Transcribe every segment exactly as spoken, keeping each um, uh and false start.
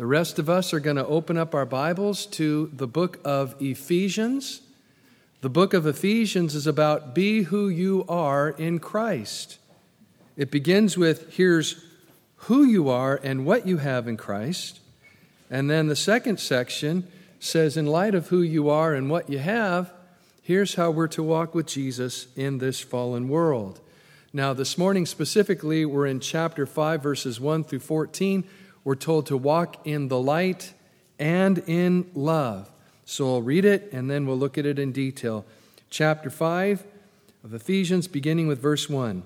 The rest of us are going to open up our Bibles to the book of Ephesians. The book of Ephesians is about be who you are in Christ. It begins with here's who you are and what you have in Christ. And then the second section says in light of who you are and what you have, here's how we're to walk with Jesus in this fallen world. Now, this morning specifically, we're in chapter five, verses one through fourteen. We're told to walk in the light and in love. So I'll read it, and then we'll look at it in detail. Chapter five of Ephesians, beginning with verse one.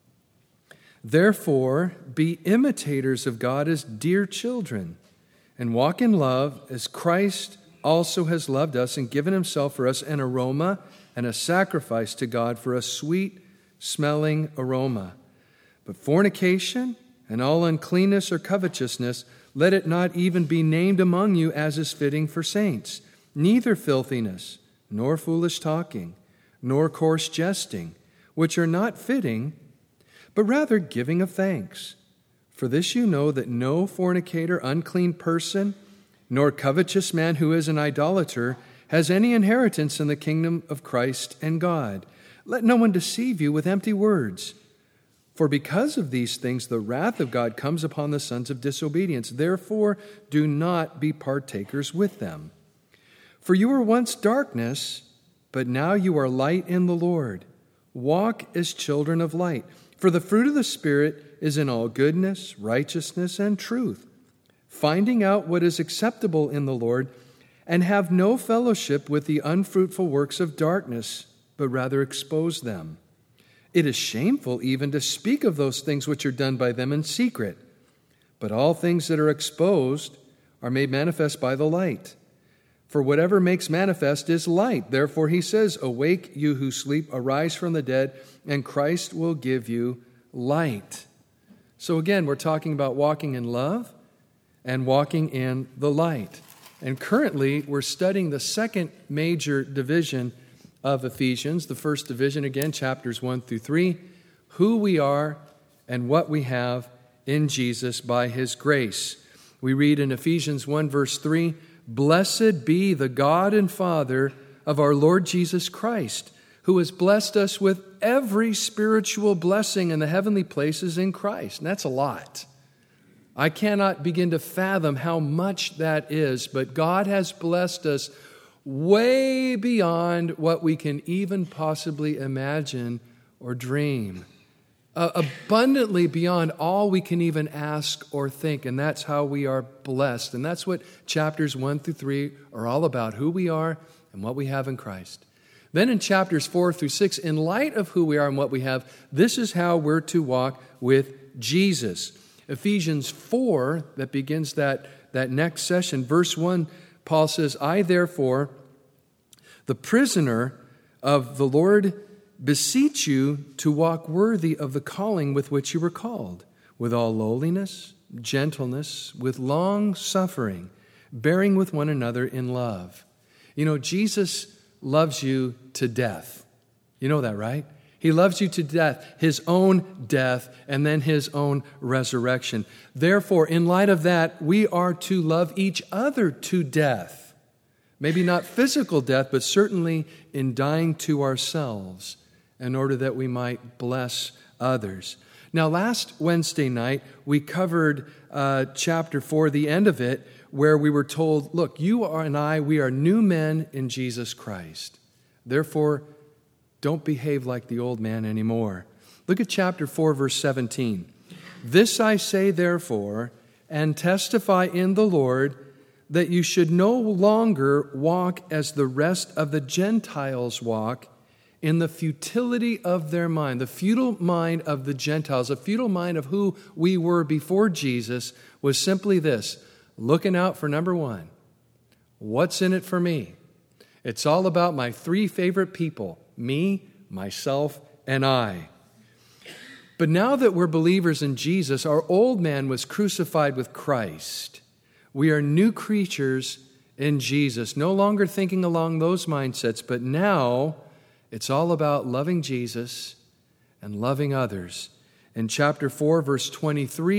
Therefore, be imitators of God as dear children, and walk in love as Christ also has loved us and given himself for us an aroma and a sacrifice to God for a sweet-smelling aroma. But fornication and all uncleanness or covetousness, let it not even be named among you as is fitting for saints. Neither filthiness, nor foolish talking, nor coarse jesting, which are not fitting, but rather giving of thanks. For this you know that no fornicator, unclean person, nor covetous man who is an idolater has any inheritance in the kingdom of Christ and God. Let no one deceive you with empty words. For because of these things, the wrath of God comes upon the sons of disobedience. Therefore, do not be partakers with them. For you were once darkness, but now you are light in the Lord. Walk as children of light. For the fruit of the Spirit is in all goodness, righteousness, and truth, finding out what is acceptable in the Lord, and have no fellowship with the unfruitful works of darkness, but rather expose them. It is shameful even to speak of those things which are done by them in secret. But all things that are exposed are made manifest by the light. For whatever makes manifest is light. Therefore he says, awake, you who sleep, arise from the dead, and Christ will give you light. So again, we're talking about walking in love and walking in the light. And currently, we're studying the second major division of Ephesians, the first division, again, chapters one through three, who we are and what we have in Jesus by his grace. We read in Ephesians one, verse three, blessed be the God and Father of our Lord Jesus Christ, who has blessed us with every spiritual blessing in the heavenly places in Christ. And that's a lot. I cannot begin to fathom how much that is, but God has blessed us way beyond what we can even possibly imagine or dream. Uh, abundantly beyond all we can even ask or think, and that's how we are blessed. And that's what chapters one through three are all about, who we are and what we have in Christ. Then in chapters four through six, in light of who we are and what we have, this is how we're to walk with Jesus. Ephesians four, that begins that, that next session, verse one, Paul says, I therefore, the prisoner of the Lord, beseech you to walk worthy of the calling with which you were called, with all lowliness, gentleness, with long suffering, bearing with one another in love. You know, Jesus loves you to death. You know that, right? He loves you to death, his own death, and then his own resurrection. Therefore, in light of that, we are to love each other to death. Maybe not physical death, but certainly in dying to ourselves in order that we might bless others. Now, last Wednesday night, we covered uh, chapter four, the end of it, where we were told, look, you are and I, we are new men in Jesus Christ. Therefore, don't behave like the old man anymore. Look at chapter four, verse seventeen. This I say, therefore, and testify in the Lord, that you should no longer walk as the rest of the Gentiles walk, in the futility of their mind. The futile mind of the Gentiles, the futile mind of who we were before Jesus, was simply this: looking out for number one. What's in it for me? It's all about my three favorite people, me, myself, and I. But now that we're believers in Jesus, our old man was crucified with Christ. We are new creatures in Jesus, no longer thinking along those mindsets, but now it's all about loving Jesus and loving others. In chapter four, verse twenty-three,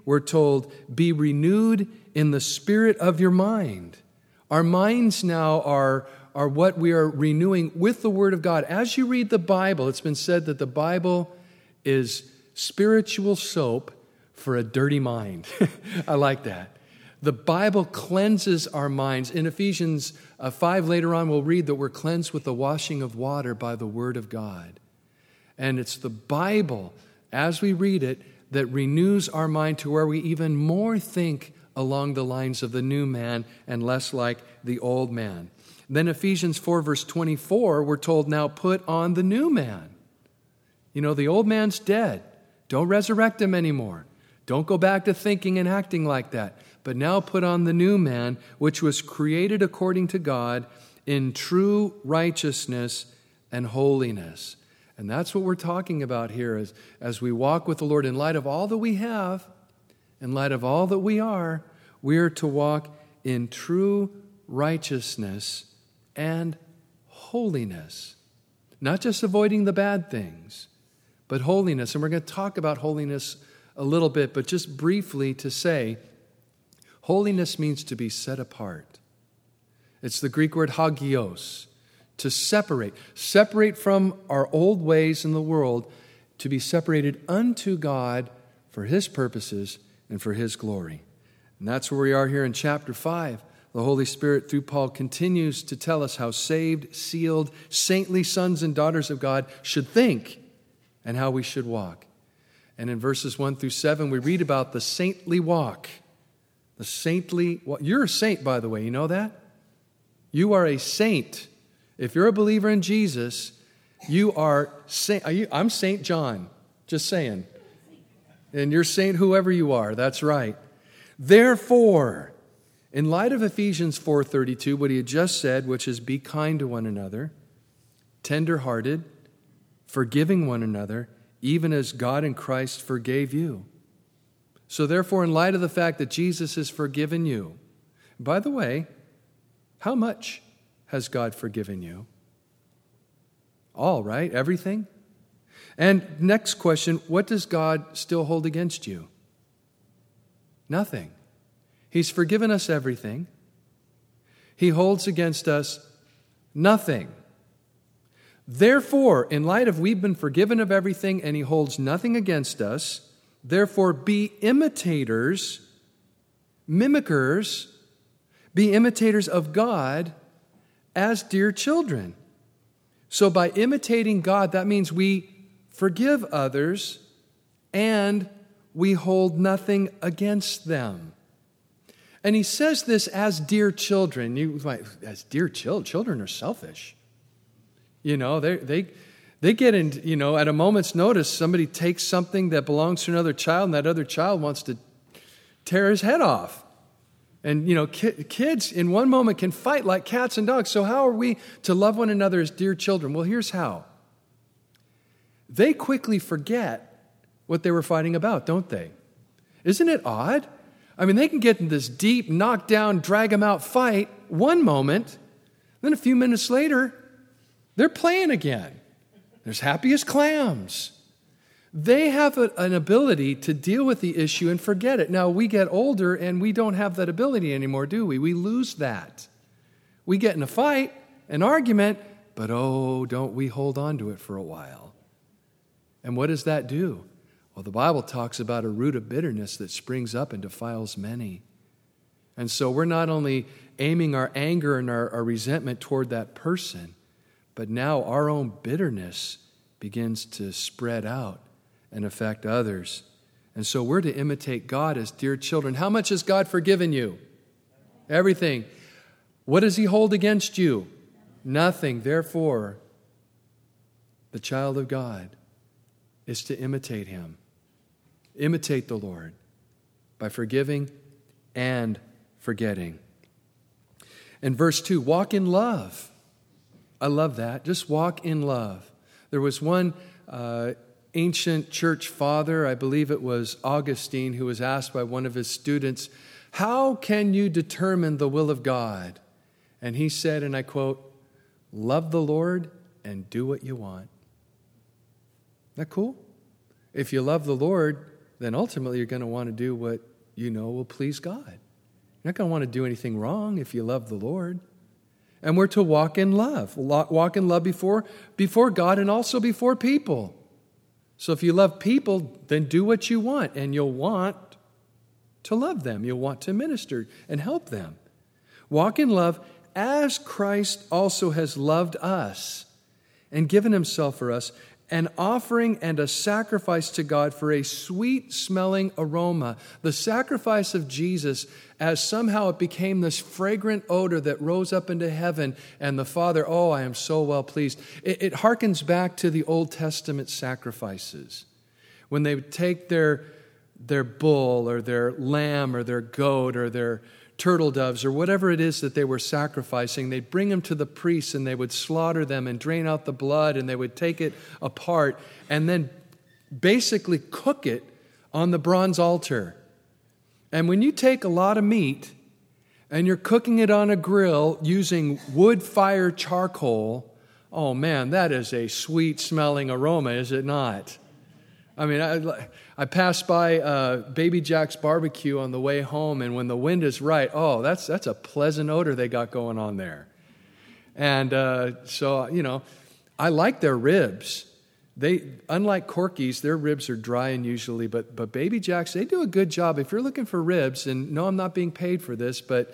we're told, be renewed in the spirit of your mind. Our minds now are, are what we are renewing with the Word of God. As you read the Bible, it's been said that the Bible is spiritual soap for a dirty mind. I like that. The Bible cleanses our minds. In Ephesians uh, five, later on, we'll read that we're cleansed with the washing of water by the Word of God. And it's the Bible, as we read it, that renews our mind to where we even more think along the lines of the new man and less like the old man. Then Ephesians four, verse twenty-four, we're told, now put on the new man. You know, the old man's dead. Don't resurrect him anymore. Don't go back to thinking and acting like that. But now put on the new man, which was created according to God in true righteousness and holiness. And that's what we're talking about here as, as we walk with the Lord. In light of all that we have, in light of all that we are, we are to walk in true righteousness and holiness. Not just avoiding the bad things, but holiness. And we're going to talk about holiness a little bit, but just briefly to say, holiness means to be set apart. It's the Greek word hagios, to separate. Separate from our old ways in the world, to be separated unto God for His purposes and for His glory. And that's where we are here in chapter five. The Holy Spirit, through Paul, continues to tell us how saved, sealed, saintly sons and daughters of God should think and how we should walk. And in verses one through seven, we read about the saintly walk. The saintly walk. You're a saint, by the way. You know that? You are a saint. If you're a believer in Jesus, you are saint. Are you, I'm Saint John, just saying. And you're saint whoever you are. That's right. Therefore, in light of Ephesians four thirty-two, what he had just said, which is be kind to one another, tender-hearted, forgiving one another, even as God in Christ forgave you. So therefore, in light of the fact that Jesus has forgiven you, by the way, how much has God forgiven you? All, right? Everything? And next question, what does God still hold against you? Nothing. He's forgiven us everything. He holds against us nothing. Therefore, in light of we've been forgiven of everything and He holds nothing against us, therefore be imitators, mimickers, be imitators of God as dear children. So by imitating God, that means we forgive others and we hold nothing against them. And he says this as dear children. You might, as dear children, children are selfish. You know, they they they get in, you know, at a moment's notice, somebody takes something that belongs to another child, and that other child wants to tear his head off. And, you know, ki- kids in one moment can fight like cats and dogs. So how are we to love one another as dear children? Well, here's how. They quickly forget what they were fighting about, don't they? Isn't it odd? I mean, they can get in this deep, knock-down, drag-them-out fight one moment, then a few minutes later, they're playing again. They're as happy as clams. They have a, an ability to deal with the issue and forget it. Now, we get older and we don't have that ability anymore, do we? We lose that. We get in a fight, an argument, but oh, don't we hold on to it for a while. And what does that do? Well, the Bible talks about a root of bitterness that springs up and defiles many. And so we're not only aiming our anger and our, our resentment toward that person, but now our own bitterness begins to spread out and affect others. And so we're to imitate God as dear children. How much has God forgiven you? Everything. What does He hold against you? Nothing. Therefore, the child of God is to imitate Him. Imitate the Lord by forgiving and forgetting. And verse two, walk in love. I love that. Just walk in love. There was one uh, ancient church father, I believe it was Augustine, who was asked by one of his students, how can you determine the will of God? And he said, and I quote, love the Lord and do what you want. Isn't that cool? If you love the Lord, then ultimately you're going to want to do what you know will please God. You're not going to want to do anything wrong if you love the Lord. And we're to walk in love. Walk in love before, before God and also before people. So if you love people, then do what you want, and you'll want to love them. You'll want to minister and help them. Walk in love as Christ also has loved us and given himself for us, an offering and a sacrifice to God for a sweet-smelling aroma. The sacrifice of Jesus, as somehow it became this fragrant odor that rose up into heaven, and the Father, oh, I am so well pleased. It, it harkens back to the Old Testament sacrifices. When they would take their, their bull or their lamb or their goat or their turtle doves or whatever it is that they were sacrificing, they'd bring them to the priests and they would slaughter them and drain out the blood, and they would take it apart and then basically cook it on the bronze altar. And when you take a lot of meat and you're cooking it on a grill using wood-fire charcoal, oh man, that is a sweet-smelling aroma, is it not? I mean, I, I passed by uh, Baby Jack's Barbecue on the way home, and when the wind is right, oh, that's that's a pleasant odor they got going on there. And uh, so, you know, I like their ribs. They, unlike Corky's, their ribs are dry and usually, but but Baby Jack's, they do a good job. If you're looking for ribs, and no, I'm not being paid for this, but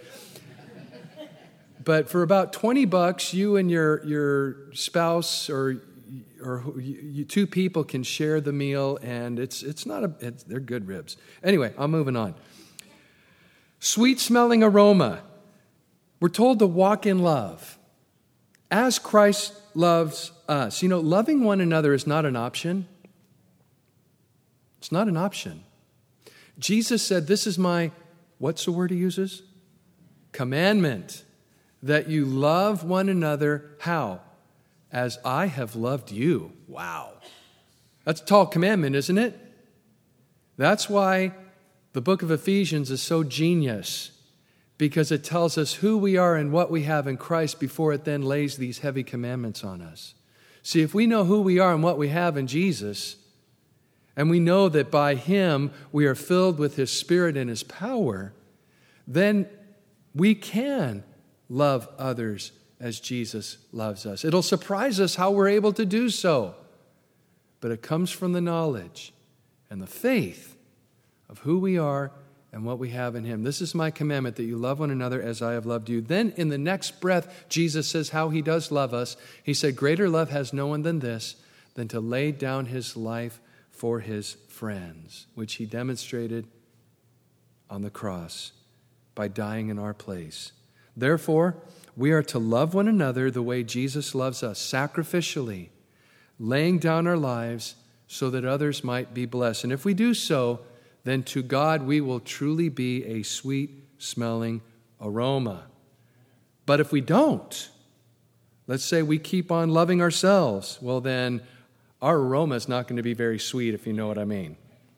but for about twenty bucks, you and your your spouse or or you, two people can share the meal, and it's it's not a it's, they're good ribs. Anyway, I'm moving on. Sweet-smelling aroma. We're told to walk in love as Christ loves us. You know, loving one another is not an option. It's not an option. Jesus said, this is my, what's the word he uses? Commandment, that you love one another. How? As I have loved you. Wow. That's a tall commandment, isn't it? That's why the book of Ephesians is so genius, because it tells us who we are and what we have in Christ before it then lays these heavy commandments on us. See, if we know who we are and what we have in Jesus, and we know that by him we are filled with his Spirit and his power, then we can love others as Jesus loves us. It'll surprise us how we're able to do so. But it comes from the knowledge and the faith of who we are and what we have in him. This is my commandment, that you love one another as I have loved you. Then in the next breath, Jesus says how he does love us. He said, greater love has no one than this, than to lay down his life for his friends, which he demonstrated on the cross by dying in our place. Therefore, we are to love one another the way Jesus loves us, sacrificially, laying down our lives so that others might be blessed. And if we do so, then to God we will truly be a sweet-smelling aroma. But if we don't, let's say we keep on loving ourselves, well then our aroma is not going to be very sweet, if you know what I mean.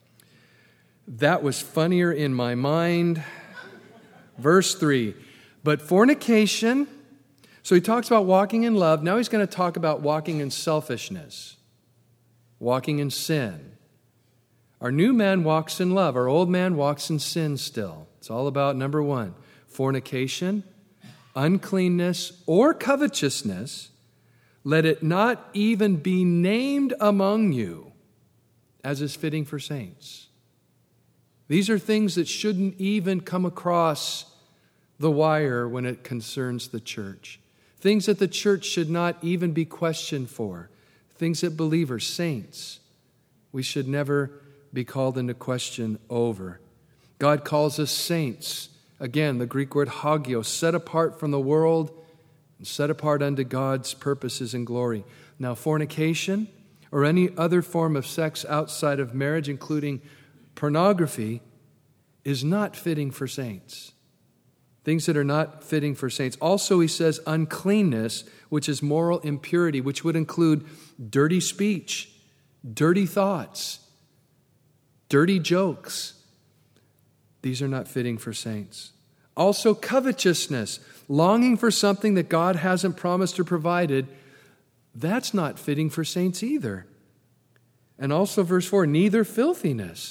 That was funnier in my mind. Verse three. But fornication, so he talks about walking in love. Now he's going to talk about walking in selfishness, walking in sin. Our new man walks in love. Our old man walks in sin still. It's all about, number one, fornication, uncleanness, or covetousness. Let it not even be named among you, as is fitting for saints. These are things that shouldn't even come across the wire when it concerns the church. Things that the church should not even be questioned for. Things that believers, saints, we should never be called into question over. God calls us saints. Again, the Greek word hagios, set apart from the world and set apart unto God's purposes and glory. Now, fornication or any other form of sex outside of marriage, including pornography, is not fitting for saints. Things that are not fitting for saints. Also, he says uncleanness, which is moral impurity, which would include dirty speech, dirty thoughts, dirty jokes. These are not fitting for saints. Also, covetousness, longing for something that God hasn't promised or provided. That's not fitting for saints either. And also, verse four, neither filthiness,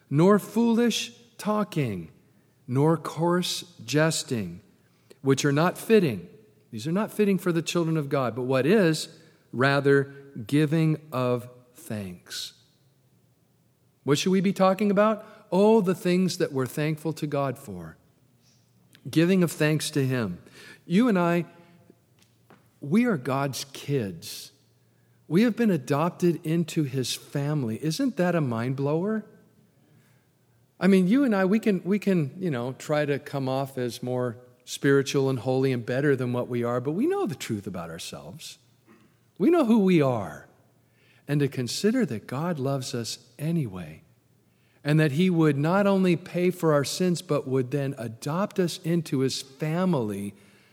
nor foolish talking, nor coarse jesting, which are not fitting. These are not fitting for the children of God, but what is, rather, giving of thanks. What should we be talking about? Oh, the things that we're thankful to God for. Giving of thanks to Him. You and I, we are God's kids. We have been adopted into His family. Isn't that a mind blower? I mean, you and I, we can, we can, you know, try to come off as more spiritual and holy and better than what we are, but we know the truth about ourselves. We know who we are. And to consider that God loves us anyway, and that He would not only pay for our sins, but would then adopt us into His family.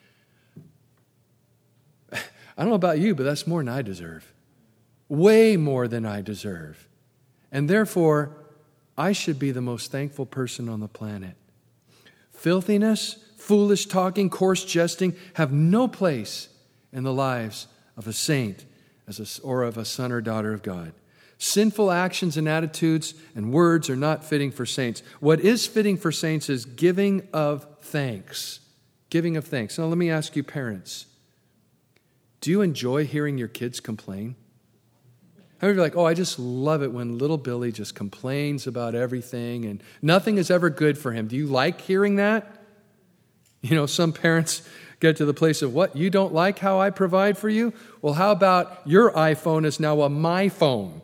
I don't know about you, but that's more than I deserve. Way more than I deserve. And therefore, I should be the most thankful person on the planet. Filthiness, foolish talking, coarse jesting have no place in the lives of a saint as a, or of a son or daughter of God. Sinful actions and attitudes and words are not fitting for saints. What is fitting for saints is giving of thanks. Giving of thanks. Now let me ask you, parents, do you enjoy hearing your kids complain? How many of you are like, oh, I just love it when little Billy just complains about everything and nothing is ever good for him. Do you like hearing that? You know, some parents get to the place of, what, you don't like how I provide for you? Well, how about your iPhone is now a my phone?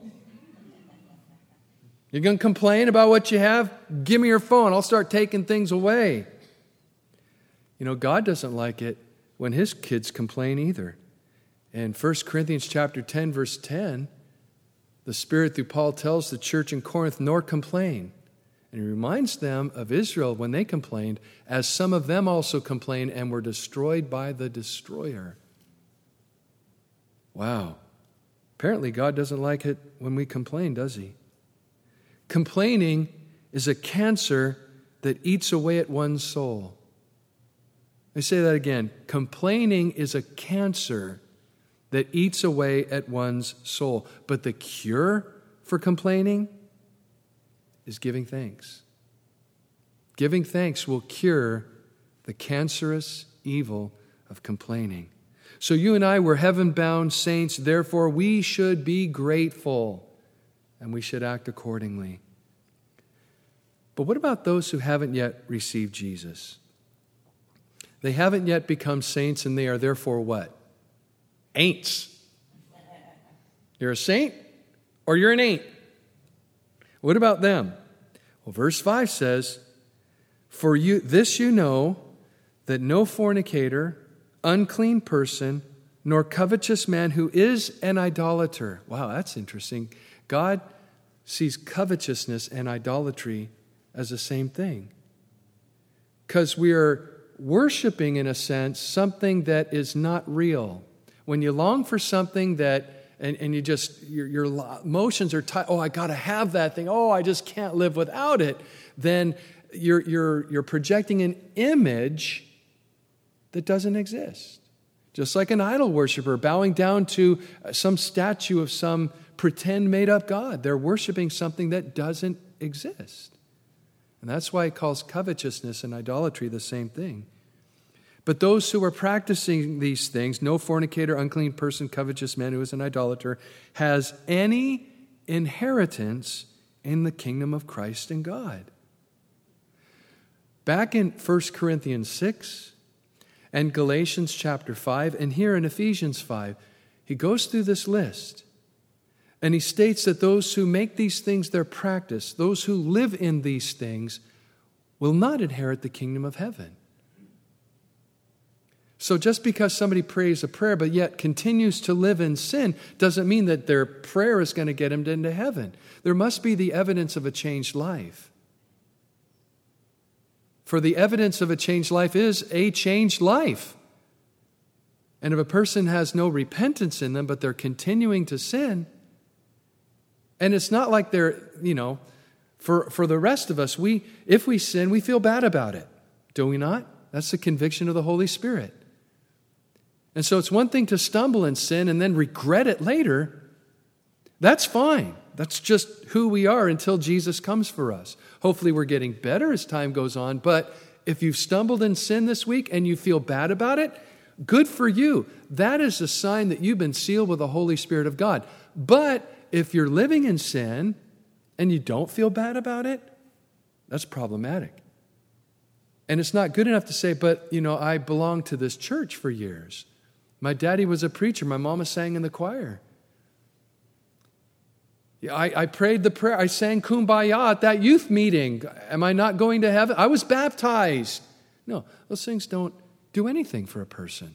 You're going to complain about what you have? Give me your phone. I'll start taking things away. You know, God doesn't like it when His kids complain either. In First Corinthians chapter ten, verse ten, the Spirit through Paul tells the church in Corinth, nor complain. And He reminds them of Israel when they complained, as some of them also complained and were destroyed by the destroyer. Wow. Apparently God doesn't like it when we complain, does He? Complaining is a cancer that eats away at one's soul. I say that again. Complaining is a cancer that eats away at one's soul. But the cure for complaining is giving thanks. Giving thanks will cure the cancerous evil of complaining. So you and I were heaven-bound saints, therefore we should be grateful. And we should act accordingly. But what about those who haven't yet received Jesus? They haven't yet become saints, and they are therefore what? Ain'ts. You're a saint or you're an ain't. What about them? Well, verse five says, For you this you know, that no fornicator, unclean person, nor covetous man who is an idolater. Wow, that's interesting. God sees covetousness and idolatry as the same thing. Because we are worshiping, in a sense, something that is not real. When you long for something that, and, and you just, your, your emotions are tight, oh, I got to have that thing, oh, I just can't live without it, then you're, you're, you're projecting an image that doesn't exist. Just like an idol worshiper bowing down to some statue of some pretend made-up God. They're worshiping something that doesn't exist. And that's why he calls covetousness and idolatry the same thing. But those who are practicing these things, no fornicator, unclean person, covetous man who is an idolater, has any inheritance in the kingdom of Christ and God. Back in First Corinthians six and Galatians chapter five, and here in Ephesians five, he goes through this list. And he states that those who make these things their practice, those who live in these things, will not inherit the kingdom of heaven. So just because somebody prays a prayer but yet continues to live in sin doesn't mean that their prayer is going to get them into heaven. There must be the evidence of a changed life. For the evidence of a changed life is a changed life. And if a person has no repentance in them, but they're continuing to sin, and it's not like they're, you know, for, for the rest of us, we if we sin, we feel bad about it. Do we not? That's the conviction of the Holy Spirit. And so it's one thing to stumble in sin and then regret it later. That's fine. That's just who we are until Jesus comes for us. Hopefully we're getting better as time goes on, but if you've stumbled in sin this week and you feel bad about it, good for you. That is a sign that you've been sealed with the Holy Spirit of God. But if you're living in sin and you don't feel bad about it, that's problematic. And it's not good enough to say, but, you know, I belonged to this church for years. My daddy was a preacher. My mama sang in the choir. I, I prayed the prayer. I sang Kumbaya at that youth meeting. Am I not going to heaven? I was baptized. No, those things don't do anything for a person.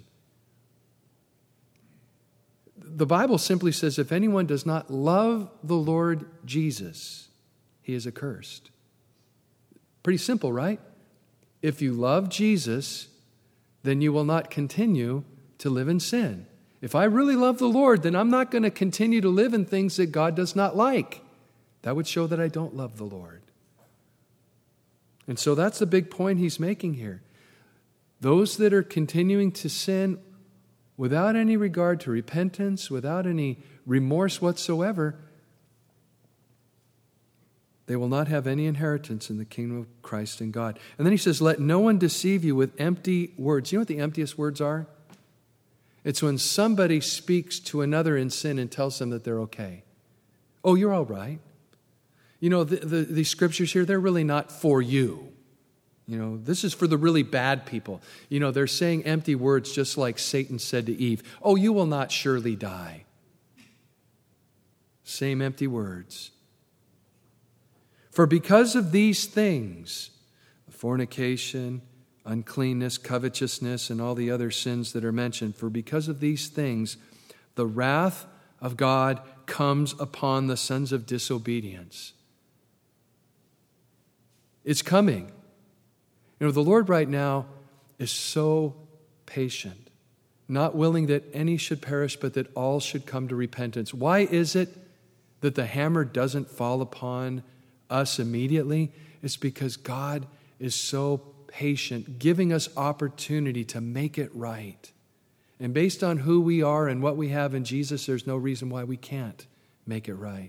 The Bible simply says, if anyone does not love the Lord Jesus, he is accursed. Pretty simple, right? If you love Jesus, then you will not continue to live in sin. If I really love the Lord, then I'm not going to continue to live in things that God does not like. That would show that I don't love the Lord. And so that's the big point he's making here. Those that are continuing to sin without any regard to repentance, without any remorse whatsoever, they will not have any inheritance in the kingdom of Christ and God. And then he says, let no one deceive you with empty words. You know what the emptiest words are? It's when somebody speaks to another in sin and tells them that they're okay. Oh, you're all right. You know, the, the, the scriptures here, they're really not for you. You know, this is for the really bad people. You know, they're saying empty words just like Satan said to Eve. Oh, you will not surely die. Same empty words. For because of these things, fornication, uncleanness, covetousness, and all the other sins that are mentioned, for because of these things, the wrath of God comes upon the sons of disobedience. It's coming. You know, the Lord right now is so patient, not willing that any should perish, but that all should come to repentance. Why is it that the hammer doesn't fall upon us immediately? It's because God is so patient, giving us opportunity to make it right. And based on who we are and what we have in Jesus, there's no reason why we can't make it right.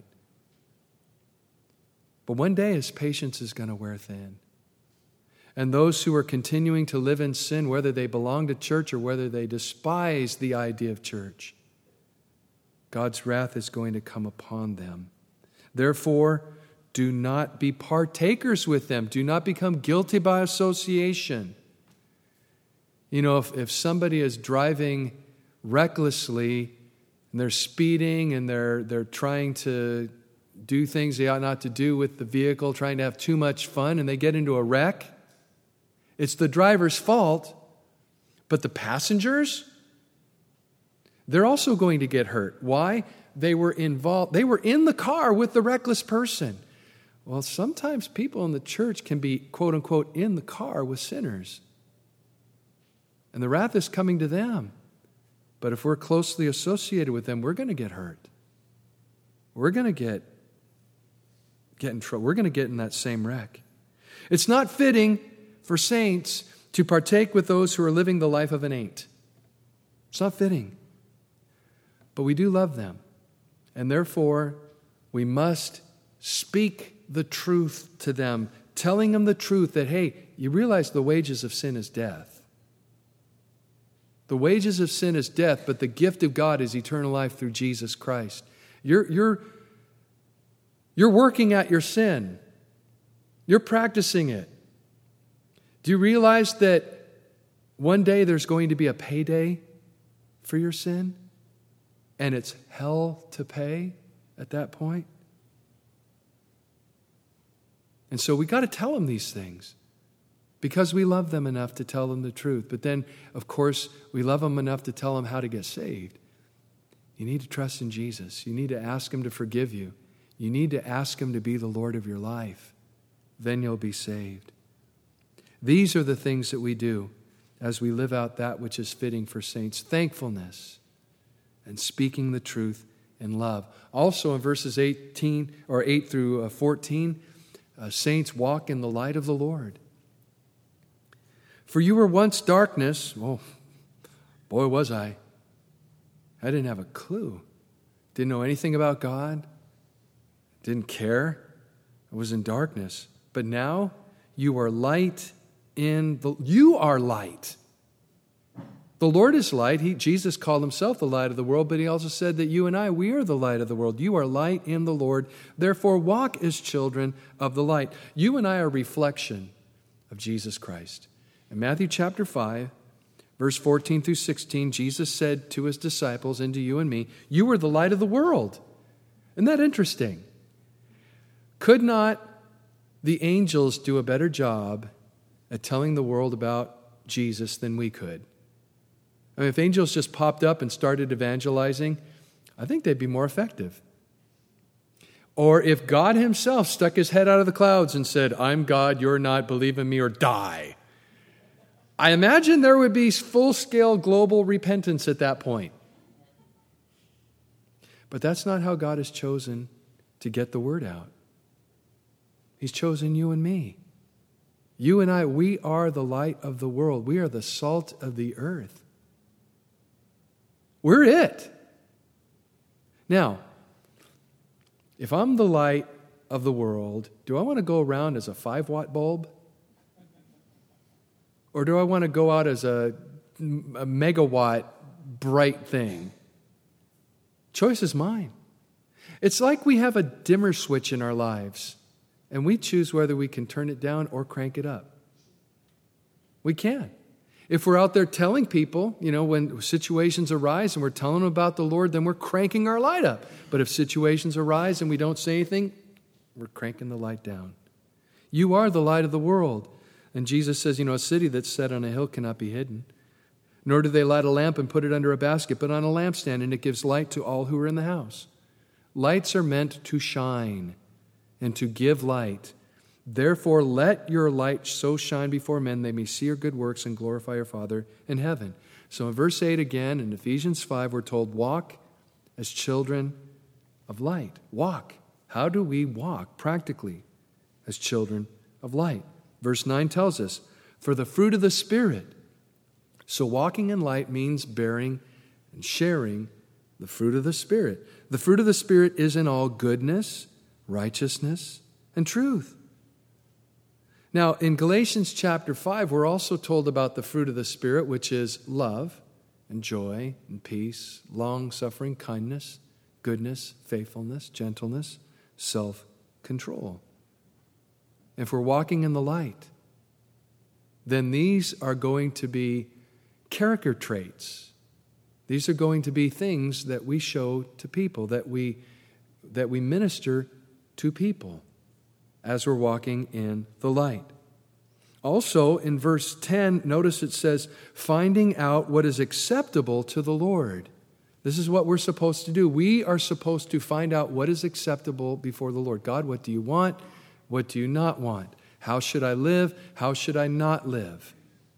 But one day his patience is going to wear thin. And those who are continuing to live in sin, whether they belong to church or whether they despise the idea of church, God's wrath is going to come upon them. Therefore, do not be partakers with them. Do not become guilty by association. You know, if, if somebody is driving recklessly and they're speeding and they're they're trying to do things they ought not to do with the vehicle, trying to have too much fun, and they get into a wreck, it's the driver's fault, but the passengers, they're also going to get hurt. Why? They were involved, they were in the car with the reckless person. Well, sometimes people in the church can be, quote unquote, in the car with sinners. And the wrath is coming to them. But if we're closely associated with them, we're going to get hurt. We're going to get, get in trouble. We're going to get in that same wreck. It's not fitting for saints to partake with those who are living the life of an ain't. It's not fitting. But we do love them. And therefore, we must speak the truth to them, telling them the truth that, hey, you realize the wages of sin is death. The wages of sin is death, but the gift of God is eternal life through Jesus Christ. You're, you're, you're working at your sin. You're practicing it. Do you realize that one day there's going to be a payday for your sin? And it's hell to pay at that point? And so we got to tell them these things because we love them enough to tell them the truth. But then, of course, we love them enough to tell them how to get saved. You need to trust in Jesus. You need to ask him to forgive you. You need to ask him to be the Lord of your life. Then you'll be saved. These are the things that we do as we live out that which is fitting for saints. Thankfulness and speaking the truth in love. Also in verses eighteen or eight through fourteen, Uh, saints, walk in the light of the Lord. For you were once darkness. Oh, boy, was I. I didn't have a clue. Didn't know anything about God. didn't care. It was in darkness. But now you are light in the, you are light. The Lord is light. He, Jesus called himself the light of the world, but he also said that you and I, we are the light of the world. You are light in the Lord. Therefore, walk as children of the light. You and I are a reflection of Jesus Christ. In Matthew chapter five, verse fourteen through sixteen, Jesus said to his disciples and to you and me, you are the light of the world. Isn't that interesting? Could not the angels do a better job at telling the world about Jesus than we could? I mean, if angels just popped up and started evangelizing, I think they'd be more effective. Or if God himself stuck his head out of the clouds and said, I'm God, you're not, believe in me or die. I imagine there would be full-scale global repentance at that point. But that's not how God has chosen to get the word out. He's chosen you and me. You and I, we are the light of the world. We are the salt of the earth. We're it. Now, if I'm the light of the world, do I want to go around as a five-watt bulb? Or do I want to go out as a, a megawatt bright thing? Choice is mine. It's like we have a dimmer switch in our lives, and we choose whether we can turn it down or crank it up. We can. If we're out there telling people, you know, when situations arise and we're telling them about the Lord, then we're cranking our light up. But if situations arise and we don't say anything, we're cranking the light down. You are the light of the world. And Jesus says, you know, a city that's set on a hill cannot be hidden. Nor do they light a lamp and put it under a basket, but on a lampstand, and it gives light to all who are in the house. Lights are meant to shine and to give light. Therefore, let your light so shine before men they may see your good works and glorify your Father in heaven. So in verse eight again, in Ephesians five, we're told, walk as children of light. Walk. How do we walk practically as children of light? Verse nine tells us, for the fruit of the Spirit. So walking in light means bearing and sharing the fruit of the Spirit. The fruit of the Spirit is in all goodness, righteousness, and truth. Now, in Galatians chapter five, we're also told about the fruit of the Spirit, which is love and joy and peace, long-suffering, kindness, goodness, faithfulness, gentleness, self-control. If we're walking in the light, then these are going to be character traits. These are going to be things that we show to people, that we, that we minister to people as we're walking in the light. Also, in verse ten, notice it says, finding out what is acceptable to the Lord. This is what we're supposed to do. We are supposed to find out what is acceptable before the Lord. God, what do you want? What do you not want? How should I live? How should I not live?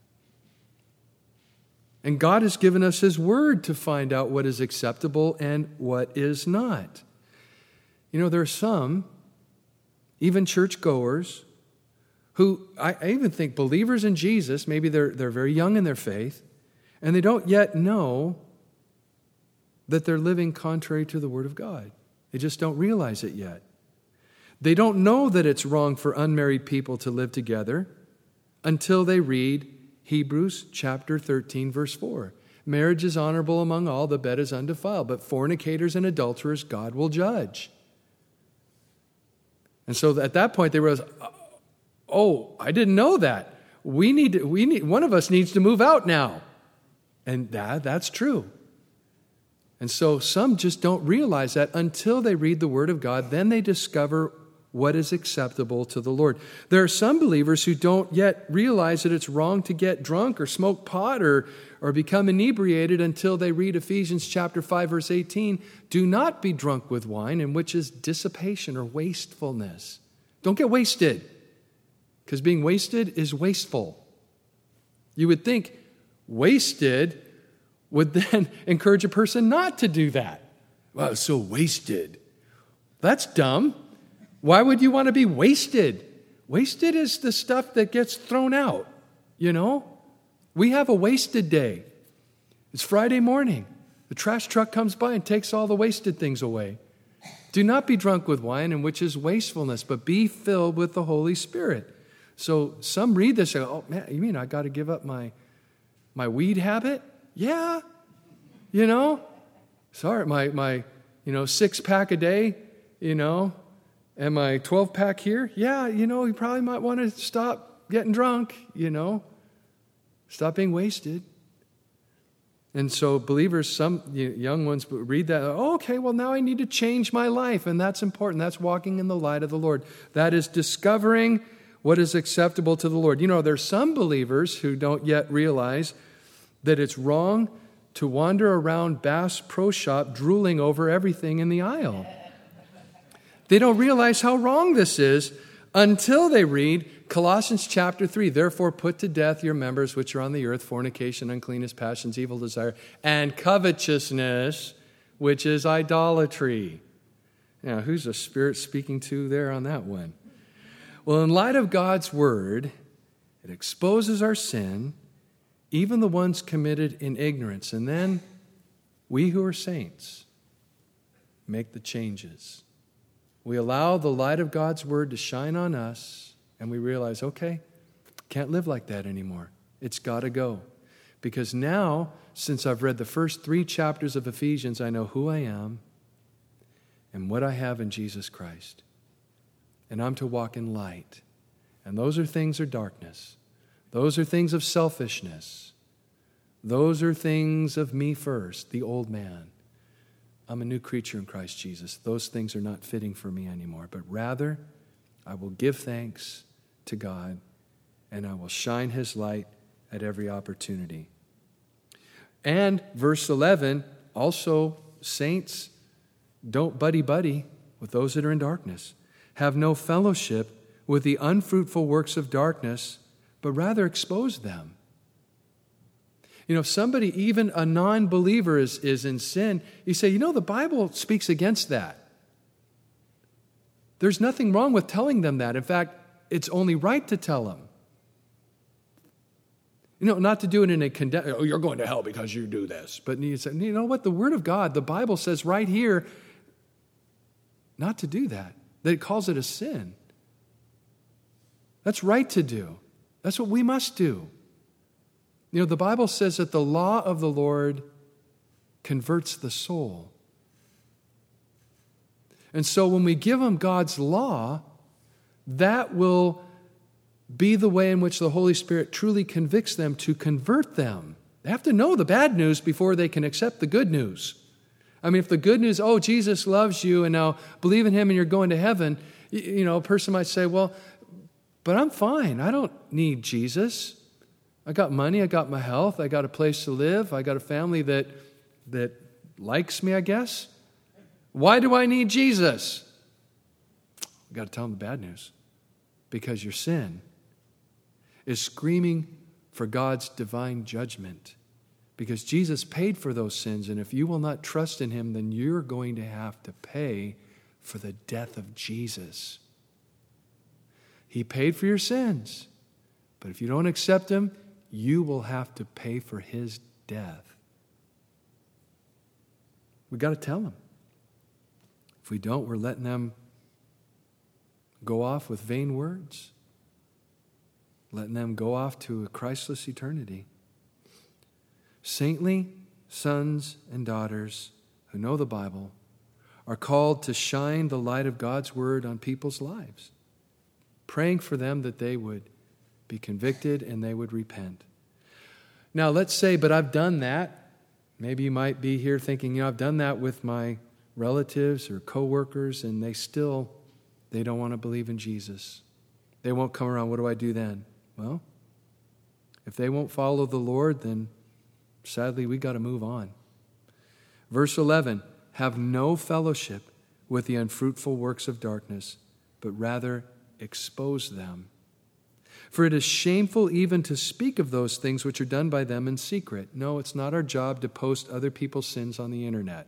And God has given us His Word to find out what is acceptable and what is not. You know, there are some, even churchgoers, who I, I even think believers in Jesus, maybe they're, they're very young in their faith, and they don't yet know that they're living contrary to the Word of God. They just don't realize it yet. They don't know that it's wrong for unmarried people to live together until they read Hebrews chapter thirteen, verse four. Marriage is honorable among all, the bed is undefiled, but fornicators and adulterers God will judge. And so at that point they realize, oh, I didn't know that. We need to, we need one of us needs to move out now. And that that's true. And so some just don't realize that until they read the Word of God, then they discover what is acceptable to the Lord. There are some believers who don't yet realize that it's wrong to get drunk or smoke pot or, or become inebriated until they read Ephesians chapter five, verse eighteen. Do not be drunk with wine, in which is dissipation or wastefulness. Don't get wasted, because being wasted is wasteful. You would think wasted would then encourage a person not to do that. Wow, so wasted. That's dumb. Why would you want to be wasted? Wasted is the stuff that gets thrown out, you know? We have a wasted day. It's Friday morning. The trash truck comes by and takes all the wasted things away. Do not be drunk with wine, in which is wastefulness, but be filled with the Holy Spirit. So some read this and go, oh, man, you mean I got to give up my, my weed habit? Yeah. You know? Sorry, my, my you know, six-pack a day, you know, and my twelve-pack here? Yeah, you know, you probably might want to stop getting drunk, you know. Stop being wasted. And so believers, some young ones read that, oh, okay, well, now I need to change my life, and that's important. That's walking in the light of the Lord. That is discovering what is acceptable to the Lord. You know, there's some believers who don't yet realize that it's wrong to wander around Bass Pro Shop drooling over everything in the aisle. They don't realize how wrong this is until they read Colossians chapter three. Therefore put to death your members which are on the earth, fornication, uncleanness, passions, evil desire, and covetousness, which is idolatry. Now, who's the Spirit speaking to there on that one? Well, in light of God's word, it exposes our sin, even the ones committed in ignorance. And then we who are saints make the changes. We allow the light of God's word to shine on us, and we realize, okay, can't live like that anymore. It's got to go. Because now, since I've read the first three chapters of Ephesians, I know who I am and what I have in Jesus Christ. And I'm to walk in light. And those are things of darkness. Those are things of selfishness. Those are things of me first, the old man. I'm a new creature in Christ Jesus. Those things are not fitting for me anymore. But rather, I will give thanks to God, and I will shine his light at every opportunity. And verse eleven, also, saints, don't buddy-buddy with those that are in darkness. Have no fellowship with the unfruitful works of darkness, but rather expose them. You know, if somebody, even a non-believer, is, is in sin, you say, you know, the Bible speaks against that. There's nothing wrong with telling them that. In fact, it's only right to tell them. You know, not to do it in a condemn, oh, you're going to hell because you do this. But you say, you know what? The Word of God, the Bible says right here, not to do that. That it calls it a sin. That's right to do. That's what we must do. You know, the Bible says that the law of the Lord converts the soul. And so when we give them God's law, that will be the way in which the Holy Spirit truly convicts them to convert them. They have to know the bad news before they can accept the good news. I mean, if the good news, oh, Jesus loves you and now believe in him and you're going to heaven, you know, a person might say, well, but I'm fine. I don't need Jesus. I got money, I got my health, I got a place to live, I got a family that that likes me, I guess. Why do I need Jesus? You've got to tell them the bad news. Because your sin is screaming for God's divine judgment. Because Jesus paid for those sins, and if you will not trust in him, then you're going to have to pay for the death of Jesus. He paid for your sins, but if you don't accept him, you will have to pay for his death. We've got to tell them. If we don't, we're letting them go off with vain words, letting them go off to a Christless eternity. Saintly sons and daughters who know the Bible are called to shine the light of God's word on people's lives, praying for them that they would be convicted and they would repent. Now, let's say, but I've done that. Maybe you might be here thinking, you know, I've done that with my relatives or coworkers, and they still, they don't want to believe in Jesus. They won't come around. What do I do then? Well, if they won't follow the Lord, then sadly, we got to move on. Verse eleven, have no fellowship with the unfruitful works of darkness, but rather expose them. For it is shameful even to speak of those things which are done by them in secret. No, it's not our job to post other people's sins on the internet.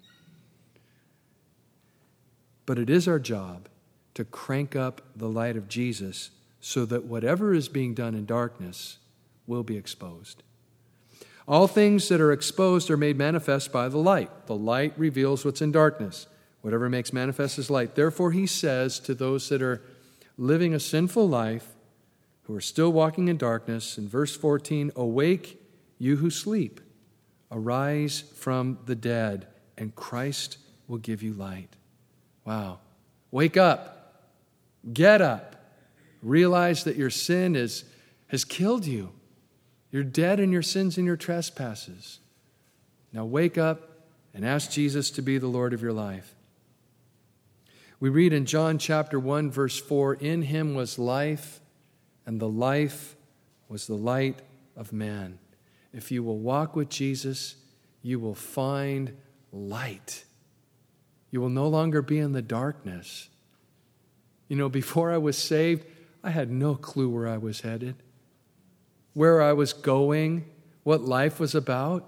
But it is our job to crank up the light of Jesus so that whatever is being done in darkness will be exposed. All things that are exposed are made manifest by the light. The light reveals what's in darkness. whatever makes manifest is light. Therefore, he says to those that are living a sinful life, who are still walking in darkness, in verse fourteen, awake, you who sleep, arise from the dead, and Christ will give you light. Wow. Wake up. Get up. Realize that your sin is, has killed you. You're dead in your sins and your trespasses. Now wake up and ask Jesus to be the Lord of your life. We read in John chapter one, verse four, in him was life, and the life was the light of man. If you will walk with Jesus, you will find light. You will no longer be in the darkness. You know, before I was saved, I had no clue where I was headed, where I was going, what life was about.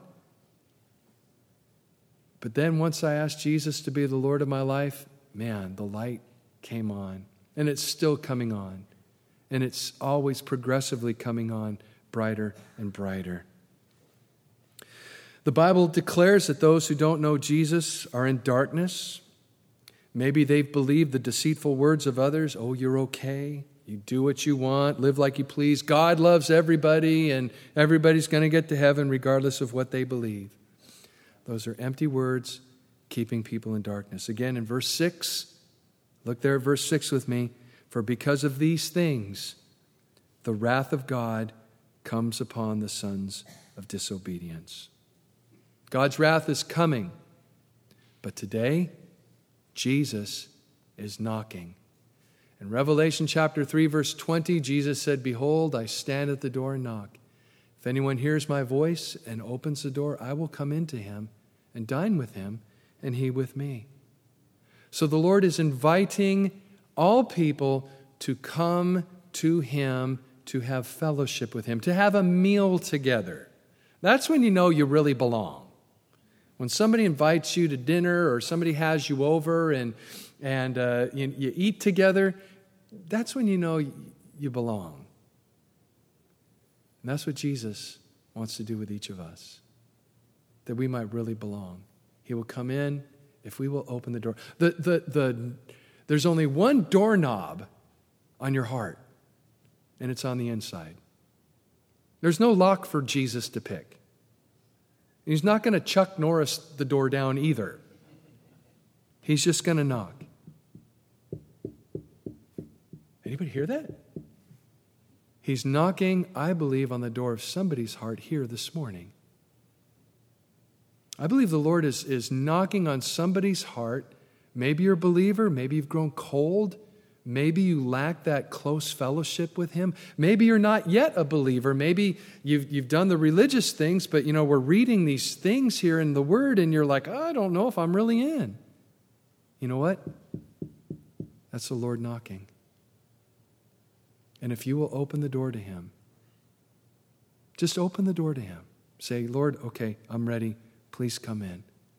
But then once I asked Jesus to be the Lord of my life, man, the light came on. And it's still coming on. And it's always progressively coming on brighter and brighter. The Bible declares that those who don't know Jesus are in darkness. Maybe they've believed the deceitful words of others. Oh, you're okay. You do what you want. Live like you please. God loves everybody, and everybody's going to get to heaven regardless of what they believe. Those are empty words keeping people in darkness. Again, in verse six, look there at verse six with me. For because of these things, the wrath of God comes upon the sons of disobedience. God's wrath is coming. But today, Jesus is knocking. In Revelation chapter three, verse twenty, Jesus said, behold, I stand at the door and knock. If anyone hears my voice and opens the door, I will come into him and dine with him, and he with me. So the Lord is inviting all people to come to him, to have fellowship with him, to have a meal together. That's when you know you really belong. When somebody invites you to dinner or somebody has you over and, and uh, you, you eat together, that's when you know you belong. And that's what Jesus wants to do with each of us, that we might really belong. He will come in if we will open the door. The, the, the, there's only one doorknob on your heart, and it's on the inside. There's no lock for Jesus to pick. He's not going to Chuck Norris the door down either. He's just going to knock. Anybody hear that? He's knocking, I believe, on the door of somebody's heart here this morning. I believe the Lord is, is knocking on somebody's heart. Maybe you're a believer. Maybe you've grown cold. Maybe you lack that close fellowship with him. Maybe you're not yet a believer. Maybe you've, you've done the religious things, but you know, we're reading these things here in the Word, and you're like, I don't know if I'm really in. You know what? That's the Lord knocking. And if you will open the door to him, just open the door to him. Say, Lord, okay, I'm ready. Please come in.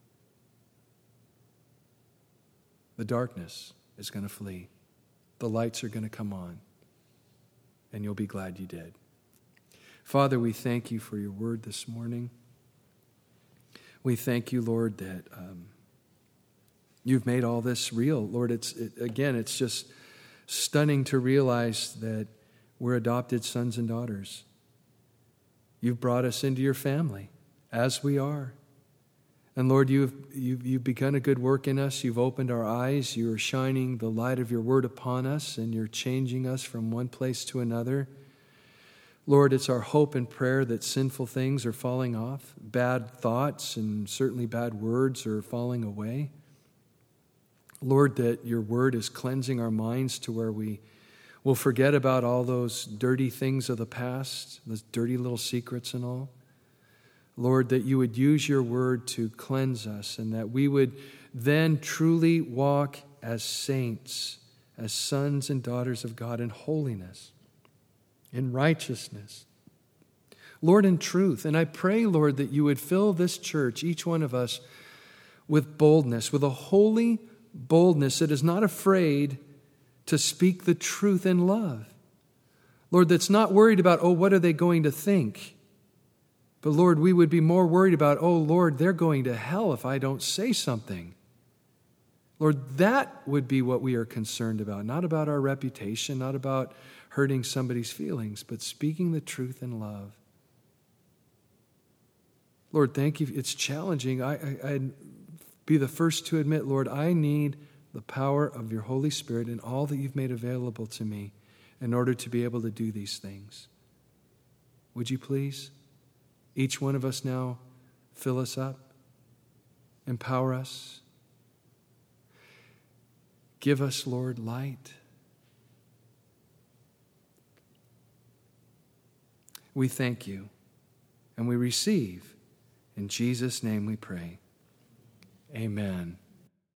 The darkness is going to flee. The lights are going to come on. And you'll be glad you did. Father, we thank you for your word this morning. We thank you, Lord, that um, you've made all this real. Lord, it's it, again, it's just stunning to realize that we're adopted sons and daughters. You've brought us into your family as we are. And Lord, you've, you've, you've begun a good work in us. You've opened our eyes. You are shining the light of your word upon us, and you're changing us from one place to another. Lord, it's our hope and prayer that sinful things are falling off. Bad thoughts and certainly bad words are falling away. Lord, that your word is cleansing our minds to where we will forget about all those dirty things of the past, those dirty little secrets and all. Lord, that you would use your word to cleanse us, and that we would then truly walk as saints, as sons and daughters of God in holiness, in righteousness. Lord, in truth. And I pray, Lord, that you would fill this church, each one of us, with boldness, with a holy boldness that is not afraid to speak the truth in love. Lord, that's not worried about, oh, what are they going to think? But Lord, we would be more worried about, oh Lord, they're going to hell if I don't say something. Lord, that would be what we are concerned about, not about our reputation, not about hurting somebody's feelings, but speaking the truth in love. Lord, thank you. It's challenging. I, I, I'd be the first to admit, Lord, I need the power of your Holy Spirit and all that you've made available to me in order to be able to do these things. Would you please, each one of us now, fill us up, empower us, give us, Lord, light. We thank you and we receive. In Jesus' name we pray. Amen.